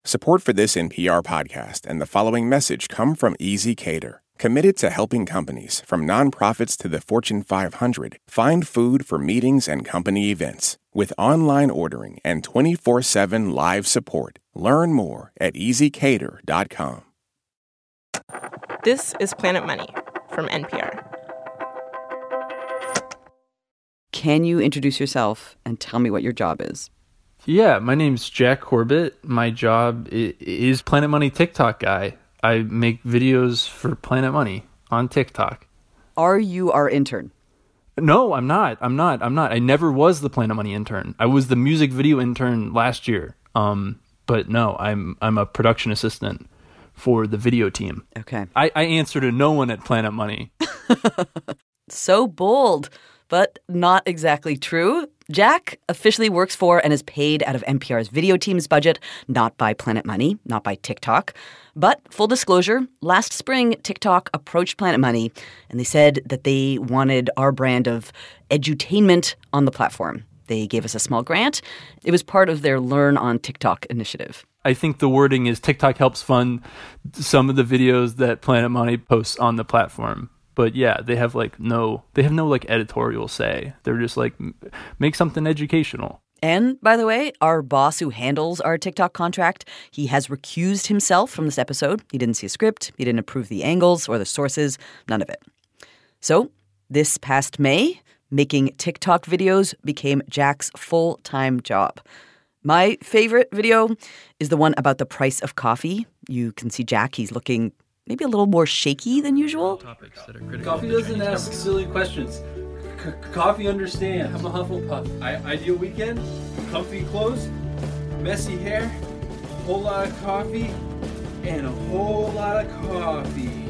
Support for this NPR podcast and the following message come from ezCater, committed to helping companies, from nonprofits to the Fortune 500, find food for meetings and company events. With online ordering and 24/7 live support, learn more at ezcater.com. This is Planet Money from NPR. Can you introduce yourself and tell me what your job is? Yeah, my name's Jack Corbett. My job is Planet Money TikTok guy. I make videos for Planet Money on TikTok. Are you our intern? No, I'm not. I never was the Planet Money intern. I was the music video intern last year. But no, I'm a production assistant for the video team. Okay. I answer to no one at Planet Money. So bold, but not exactly true. Jack officially works for and is paid out of NPR's video team's budget, not by Planet Money, not by TikTok. But full disclosure, last spring, TikTok approached Planet Money, and they said that they wanted our brand of edutainment on the platform. They gave us a small grant. It was part of their Learn on TikTok initiative. I think the wording is TikTok helps fund some of the videos that Planet Money posts on the platform. But yeah, they have no editorial say. They're just like, make something educational. And by the way, our boss who handles our TikTok contract, he has recused himself from this episode. He didn't see a script. He didn't approve the angles or the sources. None of it. So this past May, making TikTok videos became Jack's full-time job. My favorite video is the one about the price of coffee. You can see Jack. He's looking maybe a little more shaky than usual. Coffee doesn't ask silly questions. Coffee understands. I'm a Hufflepuff. Ideal weekend, comfy clothes, messy hair, whole lot of coffee, and a whole lot of coffee.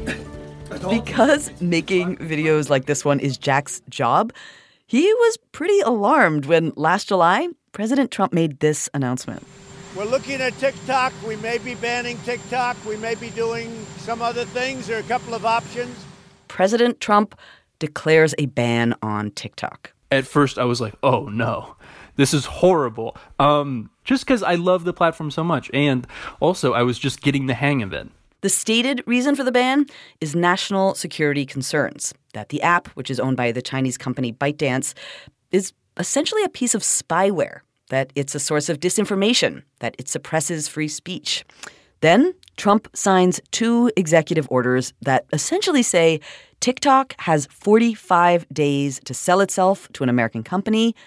Because making videos like this one is Jack's job, he was pretty alarmed when last July, President Trump made this announcement. We're looking at TikTok. We may be banning TikTok. We may be doing some other things. There are a couple of options. President Trump declares a ban on TikTok. At first, I was like, oh, no, this is horrible. Just because I love the platform so much. And also, I was just getting the hang of it. The stated reason for the ban is national security concerns, that the app, which is owned by the Chinese company ByteDance, is essentially a piece of spyware, that it's a source of disinformation, that it suppresses free speech. Then Trump signs 2 executive orders that essentially say TikTok has 45 days to sell itself to an American company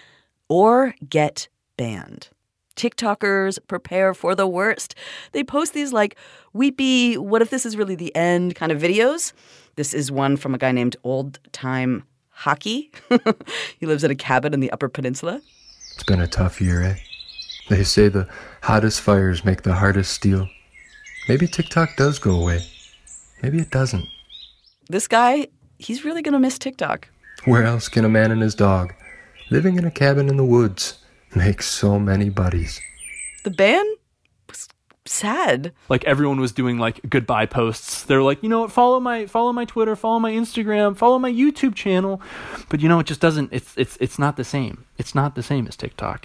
or get banned. TikTokers prepare for the worst. They post these weepy, what if this is really the end kind of videos. This is one from a guy named Old Time Hockey. He lives in a cabin in the Upper Peninsula. It's been a tough year, eh? They say the hottest fires make the hardest steel. Maybe TikTok does go away. Maybe it doesn't. This guy, he's really going to miss TikTok. Where else can a man and his dog, living in a cabin in the woods, make so many buddies? The ban was sad. Everyone was doing goodbye posts. They're like, you know what, follow my Twitter, follow my Instagram, follow my YouTube channel. But it just doesn't, it's not the same. It's not the same as TikTok.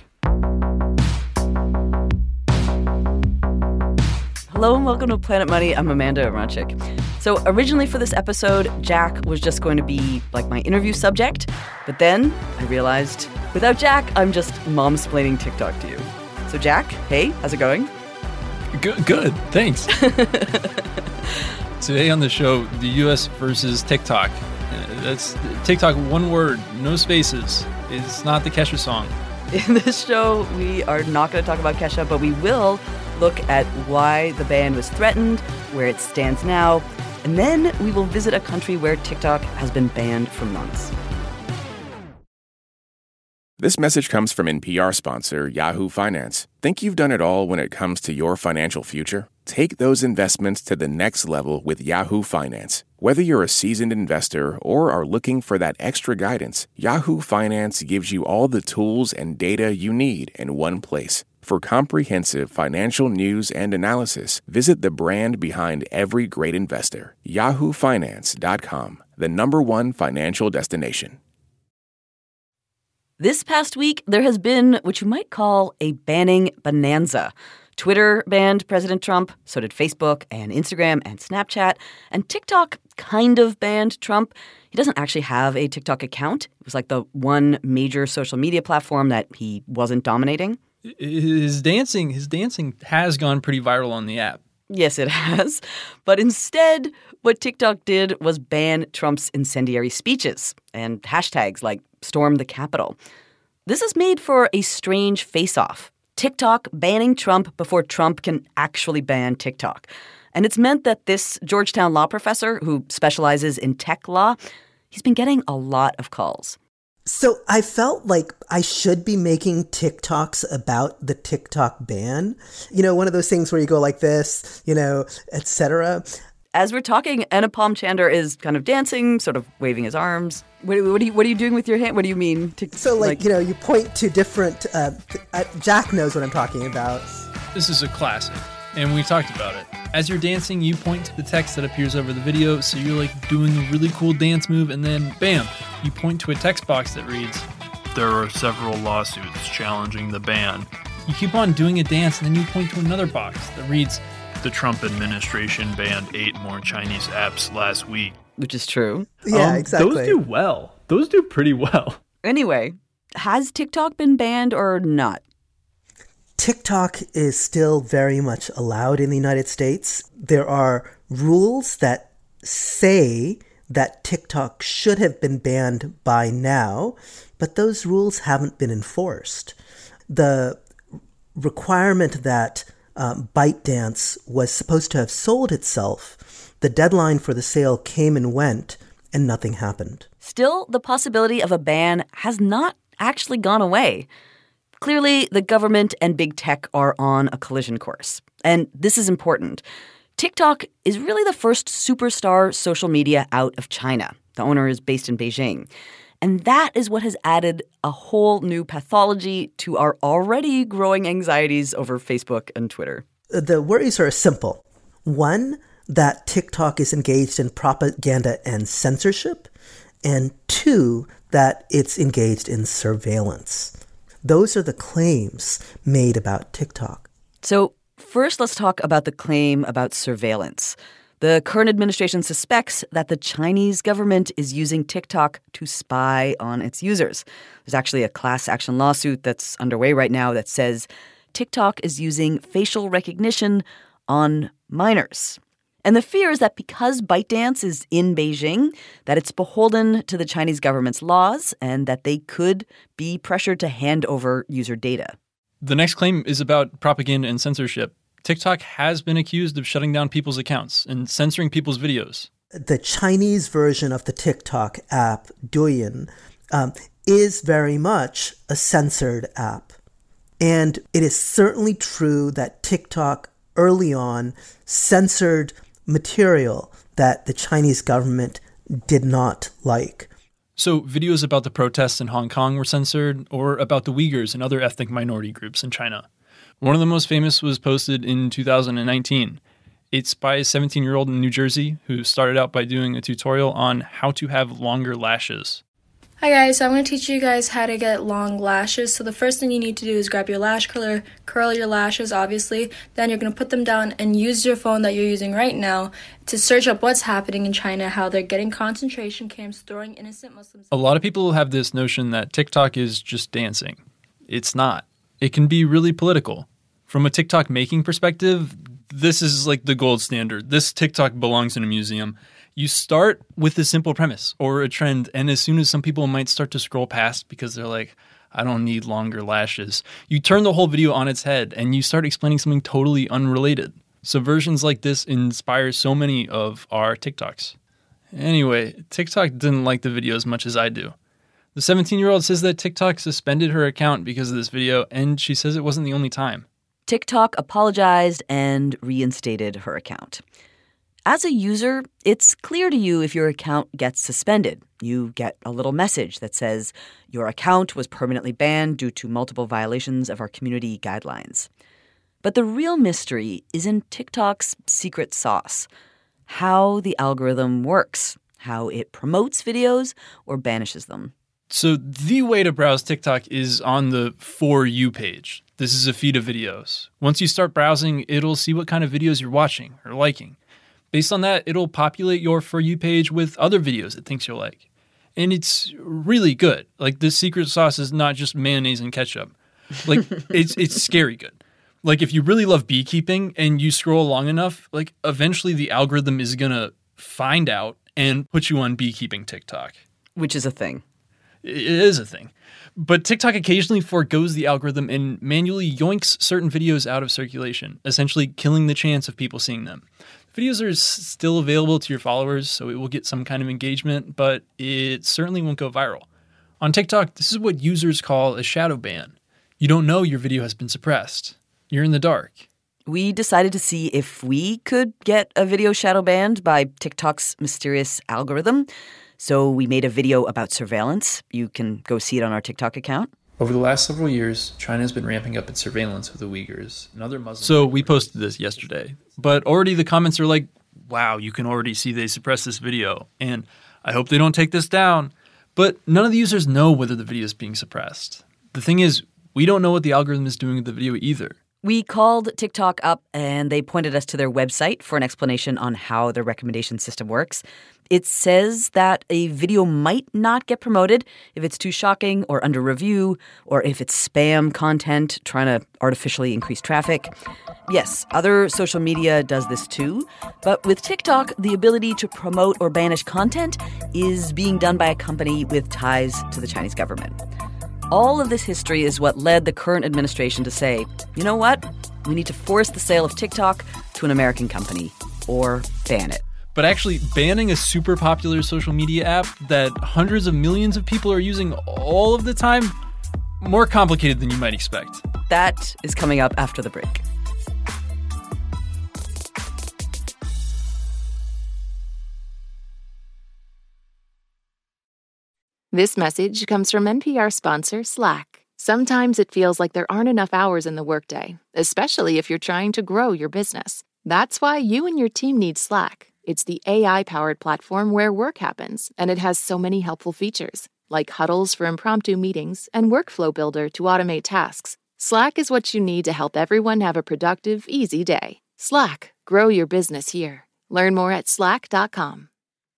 Hello and welcome to Planet Money. I'm Amanda Aronczyk. So originally for this episode, Jack was just going to be my interview subject. But then I realized without Jack, I'm just mom-splaining TikTok to you. So Jack, hey, how's it going? Good, thanks. Today on the show, the U.S. versus TikTok. That's TikTok, one word, no spaces. It's not the Kesha song. In this show, we are not going to talk about Kesha, but we will look at why the ban was threatened, where it stands now, and then we will visit a country where TikTok has been banned for months. This message comes from NPR sponsor Yahoo Finance. Think you've done it all when it comes to your financial future? Take those investments to the next level with Yahoo Finance. Whether you're a seasoned investor or are looking for that extra guidance, Yahoo Finance gives you all the tools and data you need in one place. For comprehensive financial news and analysis, visit the brand behind every great investor, yahoofinance.com, the #1 financial destination. This past week, there has been what you might call a banning bonanza. Twitter banned President Trump, so did Facebook and Instagram and Snapchat, and TikTok kind of banned Trump. He doesn't actually have a TikTok account. It was like the one major social media platform that he wasn't dominating. His dancing has gone pretty viral on the app. Yes, it has. But instead, what TikTok did was ban Trump's incendiary speeches and hashtags like Storm the Capitol. This has made for a strange face-off. TikTok banning Trump before Trump can actually ban TikTok. And it's meant that this Georgetown law professor who specializes in tech law, he's been getting a lot of calls. So I felt like I should be making TikToks about the TikTok ban. You know, one of those things where you go like this, you know, etc. As we're talking, Anupam Chandra is kind of dancing, sort of waving his arms. What are you doing with your hand? What do you mean? So, you know, you point to different... Jack knows what I'm talking about. This is a classic, and we talked about it. As you're dancing, you point to the text that appears over the video, so you're like doing a really cool dance move, and then, bam, you point to a text box that reads, "There are several lawsuits challenging the ban." You keep on doing a dance, and then you point to another box that reads, "The Trump administration banned 8 more Chinese apps last week." Which is true. Yeah, exactly. Those do well. Those do pretty well. Anyway, has TikTok been banned or not? TikTok is still very much allowed in the United States. There are rules that say that TikTok should have been banned by now, but those rules haven't been enforced. The requirement that ByteDance was supposed to have sold itself, the deadline for the sale came and went, and nothing happened. Still, the possibility of a ban has not actually gone away. Clearly, the government and big tech are on a collision course. And this is important. TikTok is really the first superstar social media out of China. The owner is based in Beijing. And that is what has added a whole new pathology to our already growing anxieties over Facebook and Twitter. The worries are simple. One, that TikTok is engaged in propaganda and censorship. And two, that it's engaged in surveillance. Those are the claims made about TikTok. So first, let's talk about the claim about surveillance. The current administration suspects that the Chinese government is using TikTok to spy on its users. There's actually a class action lawsuit that's underway right now that says TikTok is using facial recognition on minors. And the fear is that because ByteDance is in Beijing, that it's beholden to the Chinese government's laws and that they could be pressured to hand over user data. The next claim is about propaganda and censorship. TikTok has been accused of shutting down people's accounts and censoring people's videos. The Chinese version of the TikTok app, Douyin, is very much a censored app. And it is certainly true that TikTok early on censored material that the Chinese government did not like. So videos about the protests in Hong Kong were censored, or about the Uyghurs and other ethnic minority groups in China. One of the most famous was posted in 2019. It's by a 17-year-old in New Jersey who started out by doing a tutorial on how to have longer lashes. Hi guys, so I'm going to teach you guys how to get long lashes. So the first thing you need to do is grab your lash curler, curl your lashes obviously, then you're going to put them down and use your phone that you're using right now to search up what's happening in China, how they're getting concentration camps, throwing innocent Muslims. A lot of people have this notion that TikTok is just dancing. It's not. It can be really political. From a TikTok making perspective, this is like the gold standard. This TikTok belongs in a museum. You start with a simple premise or a trend, and as soon as some people might start to scroll past because they're like, I don't need longer lashes, you turn the whole video on its head and you start explaining something totally unrelated. Subversions like this inspire so many of our TikToks. Anyway, TikTok didn't like the video as much as I do. The 17-year-old says that TikTok suspended her account because of this video, and she says it wasn't the only time. TikTok apologized and reinstated her account. As a user, it's clear to you if your account gets suspended. You get a little message that says your account was permanently banned due to multiple violations of our community guidelines. But the real mystery is in TikTok's secret sauce, how the algorithm works, how it promotes videos or banishes them. So the way to browse TikTok is on the For You page. This is a feed of videos. Once you start browsing, it'll see what kind of videos you're watching or liking. Based on that, it'll populate your For You page with other videos it thinks you'll like. And it's really good. Like, the secret sauce is not just mayonnaise and ketchup. Like, it's scary good. Like, if you really love beekeeping and you scroll long enough, like, eventually the algorithm is going to find out and put you on beekeeping TikTok. Which is a thing. It is a thing. But TikTok occasionally forgoes the algorithm and manually yoinks certain videos out of circulation, essentially killing the chance of people seeing them. Videos are still available to your followers, so it will get some kind of engagement, but it certainly won't go viral. On TikTok, this is what users call a shadow ban. You don't know your video has been suppressed. You're in the dark. We decided to see if we could get a video shadow banned by TikTok's mysterious algorithm. So we made a video about surveillance. You can go see it on our TikTok account. Over the last several years, China has been ramping up its surveillance of the Uyghurs and other Muslims. So we posted this yesterday, but already the comments are like, wow, you can already see they suppressed this video, and I hope they don't take this down. But none of the users know whether the video is being suppressed. The thing is, we don't know what the algorithm is doing with the video either. We called TikTok up and they pointed us to their website for an explanation on how their recommendation system works. It says that a video might not get promoted if it's too shocking or under review, or if it's spam content trying to artificially increase traffic. Yes, other social media does this too, but with TikTok, the ability to promote or banish content is being done by a company with ties to the Chinese government. All of this history is what led the current administration to say, you know what? We need to force the sale of TikTok to an American company or ban it. But actually, banning a super popular social media app that hundreds of millions of people are using all of the time, more complicated than you might expect. That is coming up after the break. This message comes from NPR sponsor Slack. Sometimes it feels like there aren't enough hours in the workday, especially if you're trying to grow your business. That's why you and your team need Slack. It's the AI-powered platform where work happens, and it has so many helpful features, like huddles for impromptu meetings and Workflow Builder to automate tasks. Slack is what you need to help everyone have a productive, easy day. Slack, grow your business here. Learn more at slack.com.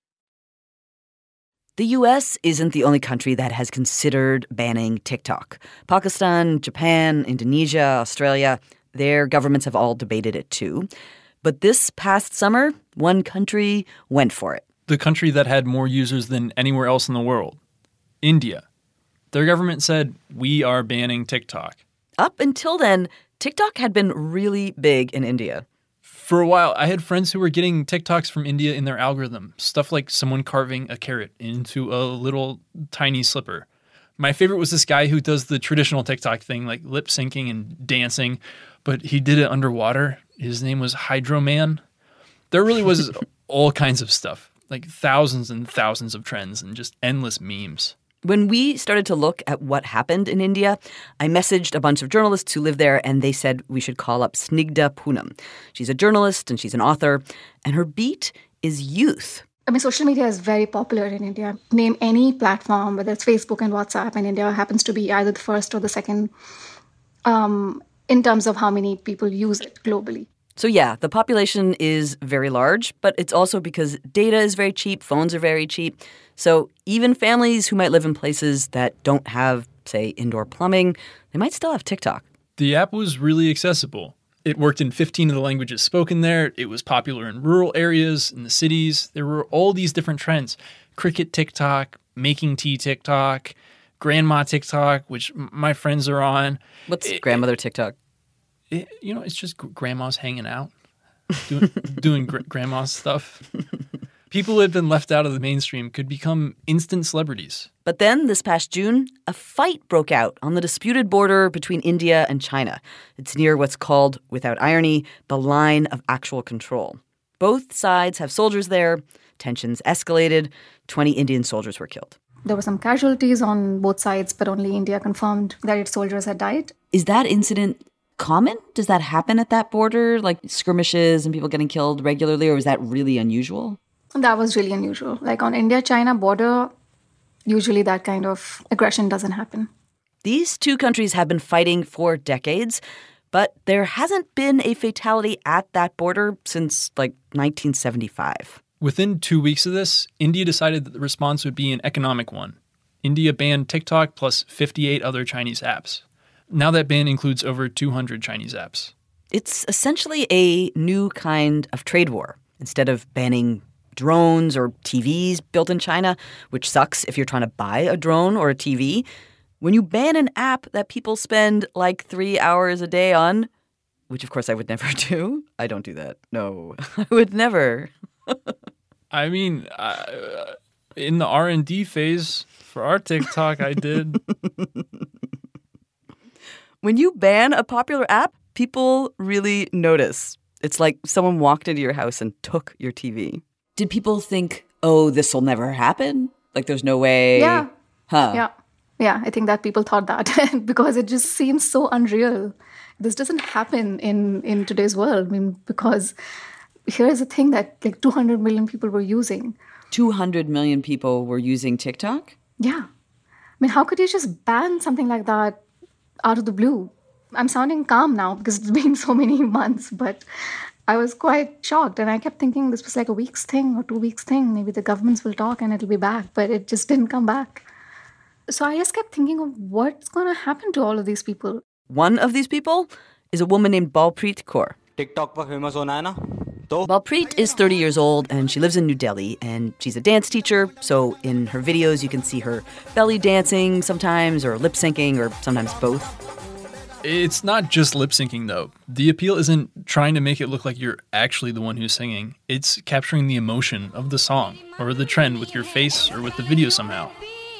The U.S. isn't the only country that has considered banning TikTok. Pakistan, Japan, Indonesia, Australia, their governments have all debated it too. But this past summer, one country went for it. The country that had more users than anywhere else in the world, India. Their government said, we are banning TikTok. Up until then, TikTok had been really big in India. For a while, I had friends who were getting TikToks from India in their algorithm. Stuff like someone carving a carrot into a little tiny slipper. My favorite was this guy who does the traditional TikTok thing, like lip syncing and dancing, but he did it underwater. His name was Hydro Man. There really was all kinds of stuff, like thousands and thousands of trends and just endless memes. When we started to look at what happened in India, I messaged a bunch of journalists who live there, and they said we should call up Snigdha Poonam. She's a journalist and she's an author, and her beat is youth. I mean, social media is very popular in India. Name any platform, whether it's Facebook and WhatsApp, and India happens to be either the first or the second in terms of how many people use it globally. So yeah, the population is very large, but it's also because data is very cheap, phones are very cheap. So even families who might live in places that don't have, say, indoor plumbing, they might still have TikTok. The app was really accessible. It worked in 15 of the languages spoken there. It was popular in rural areas, in the cities. There were all these different trends. Cricket TikTok, making tea TikTok, grandma TikTok, which my friends are on. What's grandmother TikTok? It's just grandmas hanging out, doing grandma stuff. People who had been left out of the mainstream could become instant celebrities. But then, this past June, a fight broke out on the disputed border between India and China. It's near what's called, without irony, the line of actual control. Both sides have soldiers there. Tensions escalated. 20 Indian soldiers were killed. There were some casualties on both sides, but only India confirmed that its soldiers had died. Is that incident common? Does that happen at that border, like skirmishes and people getting killed regularly, or is that really unusual? That was really unusual. Like on India-China border, usually that kind of aggression doesn't happen. These two countries have been fighting for decades, but there hasn't been a fatality at that border since, 1975. Within 2 weeks of this, India decided that the response would be an economic one. India banned TikTok plus 58 other Chinese apps. Now that ban includes over 200 Chinese apps. It's essentially a new kind of trade war. Instead of banning drones or TVs built in China, which sucks if you're trying to buy a drone or a TV, when you ban an app that people spend 3 hours a day on, which of course I would never do. I don't do that. No, I would never. I mean, in the R&D phase for our TikTok, I did. When you ban a popular app, people really notice. It's like someone walked into your house and took your TV. Did people think, oh, this will never happen? There's no way? Yeah. Huh. Yeah. Yeah, I think that people thought that because it just seems so unreal. This doesn't happen in today's world. I mean, because here's the thing that 200 million people were using. 200 million people were using TikTok? Yeah. I mean, how could you just ban something like that out of the blue? I'm sounding calm now because it's been so many months, but I was quite shocked. And I kept thinking this was a week's thing or 2 weeks thing. Maybe the governments will talk and it'll be back, but it just didn't come back. So I just kept thinking of what's going to happen to all of these people. One of these people is a woman named Balpreet Kaur. TikTok पर famous होना है ना? तो Balpreet is 30 years old and she lives in New Delhi and she's a dance teacher. So in her videos, you can see her belly dancing sometimes or lip syncing or sometimes both. It's not just lip syncing, though. The appeal isn't trying to make it look like you're actually the one who's singing. It's capturing the emotion of the song or the trend with your face or with the video somehow.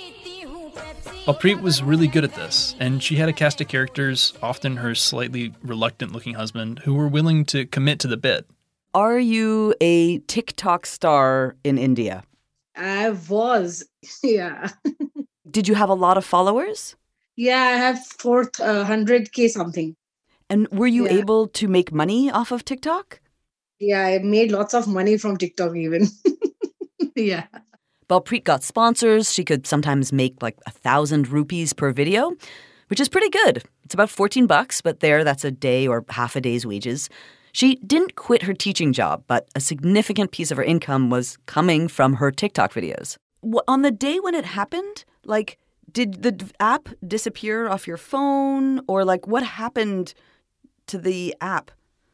Balpreet was really good at this, and she had a cast of characters, often her slightly reluctant-looking husband, who were willing to commit to the bit. Are you a TikTok star in India? I was, yeah. Did you have a lot of followers? Yeah, I have 400K something. And were you able to make money off of TikTok? Yeah, I made lots of money from TikTok even. Yeah. Balpreet got sponsors. She could sometimes make 1,000 rupees per video, which is pretty good. It's about $14, but that's a day or half a day's wages. She didn't quit her teaching job, but a significant piece of her income was coming from her TikTok videos. On the day when it happened, did the app disappear off your phone? Or what happened to the app?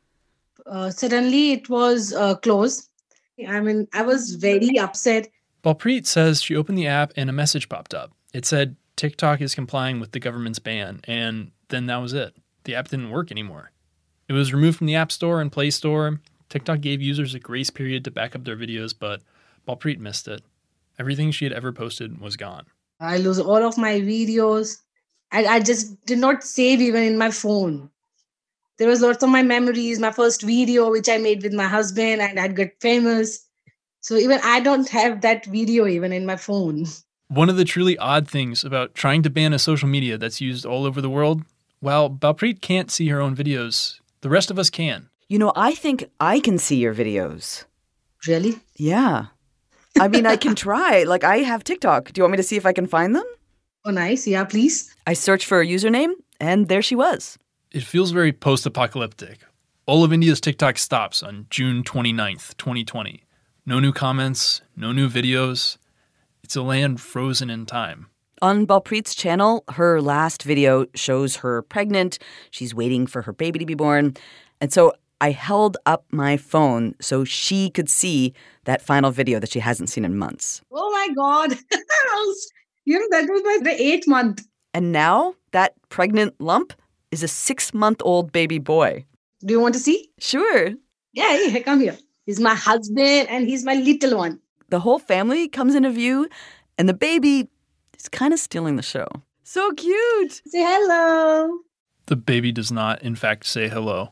Suddenly it was closed. I mean, I was very upset. Balpreet says she opened the app and a message popped up. It said, TikTok is complying with the government's ban, and then that was it. The app didn't work anymore. It was removed from the App Store and Play Store. TikTok gave users a grace period to back up their videos, but Balpreet missed it. Everything she had ever posted was gone. I lose all of my videos. I just did not save even in my phone. There was lots of my memories, my first video, which I made with my husband, and I'd get famous. So even I don't have that video even in my phone. One of the truly odd things about trying to ban a social media that's used all over the world, while Balpreet can't see her own videos, the rest of us can. I think I can see your videos. Really? Yeah. I mean, I can try. I have TikTok. Do you want me to see if I can find them? Oh, nice. Yeah, please. I searched for a username, and there she was. It feels very post-apocalyptic. All of India's TikTok stops on June 29th, 2020. No new comments, no new videos. It's a land frozen in time. On Balpreet's channel, her last video shows her pregnant. She's waiting for her baby to be born. And so I held up my phone so she could see that final video that she hasn't seen in months. Oh my God. That was my 8th month. And now that pregnant lump is a 6-month-old baby boy. Do you want to see? Sure. Yeah, come here. He's my husband and he's my little one. The whole family comes into view and the baby is kind of stealing the show. So cute. Say hello. The baby does not, in fact, say hello.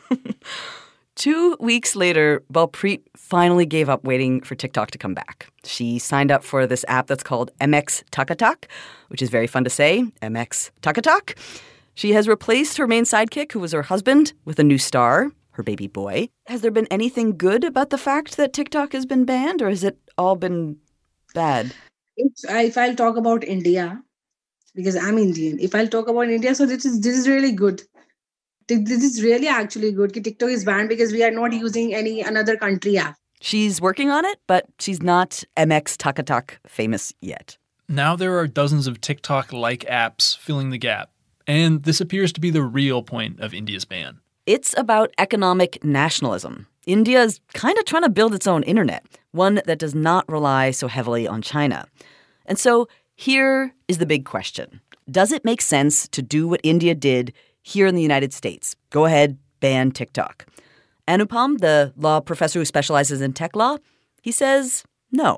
2 weeks later, Balpreet finally gave up waiting for TikTok to come back. She signed up for this app that's called MX Takatak, which is very fun to say, MX Takatak. She has replaced her main sidekick, who was her husband, with a new star, her baby boy. Has there been anything good about the fact that TikTok has been banned, or has it all been bad? If I'll talk about India, because I'm Indian, if I'll talk about India, so this is really good. This is really actually good. TikTok is banned because we are not using any another country app. She's working on it, but she's not MX Takatak famous yet. Now there are dozens of TikTok-like apps filling the gap, and this appears to be the real point of India's ban. It's about economic nationalism. India's kind of trying to build its own internet, one that does not rely so heavily on China. And so here is the big question. Does it make sense to do what India did here in the United States? Go ahead, ban TikTok. Anupam, the law professor who specializes in tech law, he says no.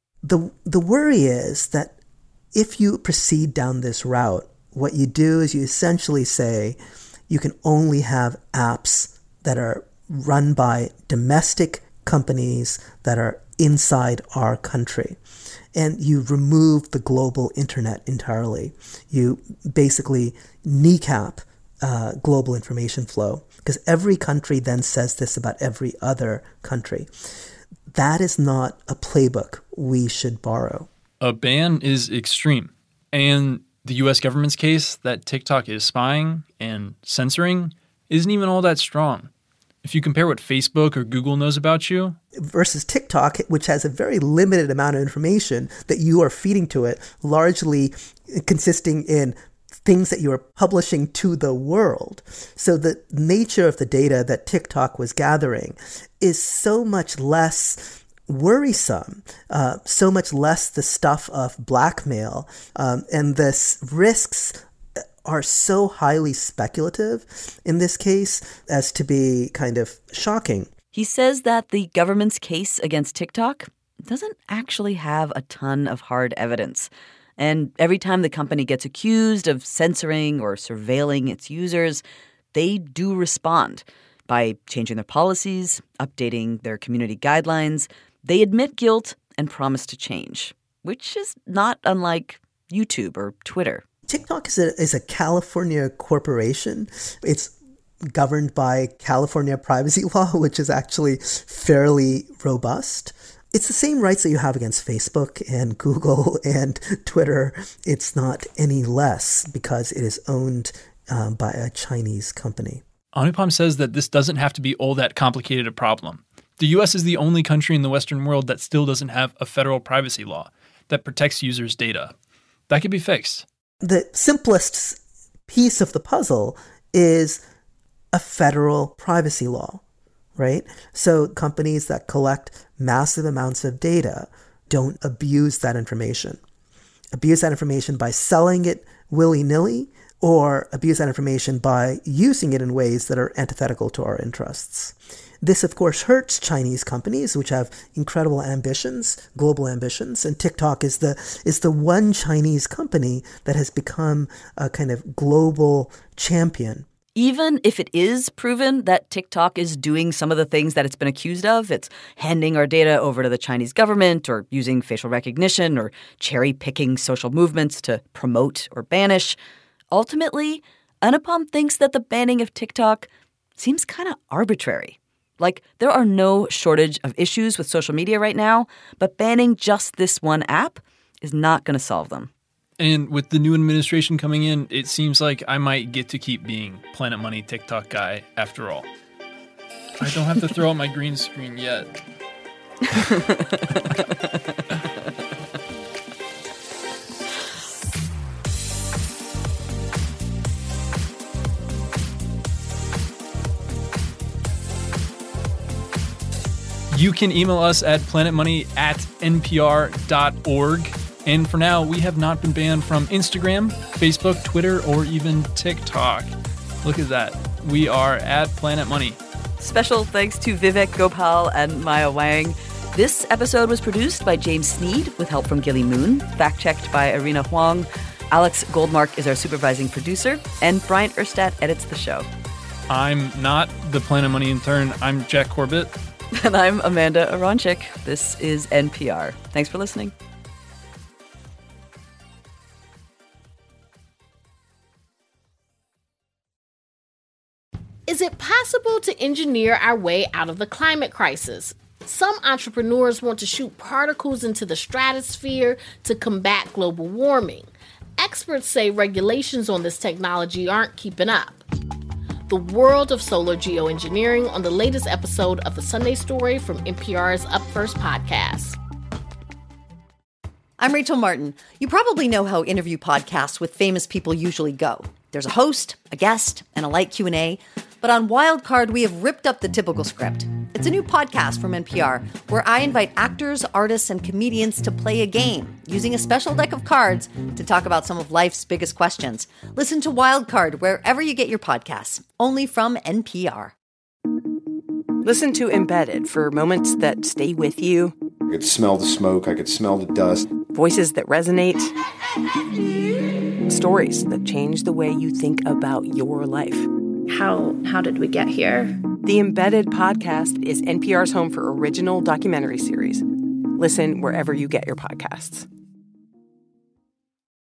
The worry is that if you proceed down this route, what you do is you essentially say you can only have apps that are run by domestic companies that are inside our country. And you remove the global internet entirely. You basically kneecap global information flow, because every country then says this about every other country. That is not a playbook we should borrow. A ban is extreme. And the U.S. government's case that TikTok is spying and censoring isn't even all that strong. If you compare what Facebook or Google knows about you versus TikTok, which has a very limited amount of information that you are feeding to it, largely consisting in things that you are publishing to the world. So the nature of the data that TikTok was gathering is so much less worrisome, so much less the stuff of blackmail, and the risks are so highly speculative in this case as to be kind of shocking. He says that the government's case against TikTok doesn't actually have a ton of hard evidence. And every time the company gets accused of censoring or surveilling its users, they do respond by changing their policies, updating their community guidelines. They admit guilt and promise to change, which is not unlike YouTube or Twitter. TikTok is a California corporation. It's governed by California privacy law, which is actually fairly robust. It's the same rights that you have against Facebook and Google and Twitter. It's not any less because it is owned by a Chinese company. Anupam says that this doesn't have to be all that complicated a problem. The U.S. is the only country in the Western world that still doesn't have a federal privacy law that protects users' data. That could be fixed. The simplest piece of the puzzle is a federal privacy law, right? So companies that collect massive amounts of data don't abuse that information. Abuse that information by selling it willy-nilly, or abuse that information by using it in ways that are antithetical to our interests. This, of course, hurts Chinese companies, which have incredible ambitions, global ambitions, and TikTok is the one Chinese company that has become a kind of global champion. Even if it is proven that TikTok is doing some of the things that it's been accused of, it's handing our data over to the Chinese government or using facial recognition or cherry-picking social movements to promote or banish, ultimately, Anupam thinks that the banning of TikTok seems kind of arbitrary. Like, there are no shortage of issues with social media right now, but banning just this one app is not going to solve them. And with the new administration coming in, it seems like I might get to keep being Planet Money TikTok guy after all. I don't have to throw out my green screen yet. You can email us at planetmoney@npr.org. And for now, we have not been banned from Instagram, Facebook, Twitter, or even TikTok. Look at that. We are at Planet Money. Special thanks to Vivek Gopal and Maya Wang. This episode was produced by James Sneed with help from Gilly Moon, fact-checked by Irina Huang. Alex Goldmark is our supervising producer, and Bryant Erstadt edits the show. I'm not the Planet Money intern. I'm Jack Corbett. And I'm Amanda Aronchik. This is NPR. Thanks for listening. Is it possible to engineer our way out of the climate crisis? Some entrepreneurs want to shoot particles into the stratosphere to combat global warming. Experts say regulations on this technology aren't keeping up. The world of solar geoengineering on the latest episode of The Sunday Story from NPR's Up First podcast. I'm Rachel Martin. You probably know how interview podcasts with famous people usually go. There's a host, a guest, and a light Q&A. But on Wildcard, we have ripped up the typical script. It's a new podcast from NPR where I invite actors, artists, and comedians to play a game using a special deck of cards to talk about some of life's biggest questions. Listen to Wildcard wherever you get your podcasts, only from NPR. Listen to Embedded for moments that stay with you. I could smell the smoke. I could smell the dust. Voices that resonate. Stories that change the way you think about your life. How did we get here? The Embedded podcast is NPR's home for original documentary series. Listen wherever you get your podcasts.